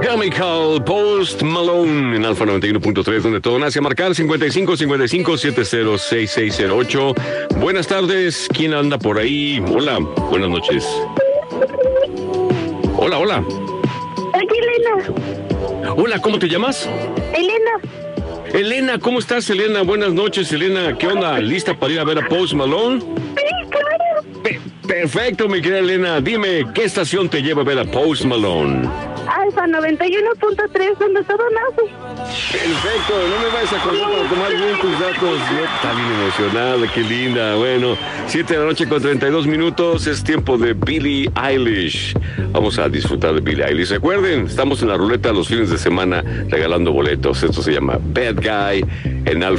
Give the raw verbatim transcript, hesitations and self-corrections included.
Chemical, Post Malone en Alfa noventa y uno punto tres, donde todo nace. A marcar cincuenta y cinco cincuenta y cinco setenta seis seis cero ocho. Buenas tardes, ¿quién anda por ahí? Hola, buenas noches. Hola, hola. Aquí Elena. Hola, ¿cómo te llamas? Elena. Elena, ¿cómo estás, Elena? Buenas noches, Elena. ¿Qué onda? ¿Lista para ir a ver a Post Malone? Sí, claro. Pe- perfecto, mi querida Elena. Dime, ¿qué estación te lleva a ver a Post Malone? Alfa noventa y uno punto tres, donde todo nace. Perfecto, no me vayas a contar para tomar bien tus datos. No, está bien emocionada, qué linda. Bueno, siete de la noche con treinta y dos minutos, es tiempo de Billie Eilish. Vamos a disfrutar de Billie Eilish. Recuerden, estamos en la ruleta los fines de semana regalando boletos. Esto se llama Bad Guy en Alfa.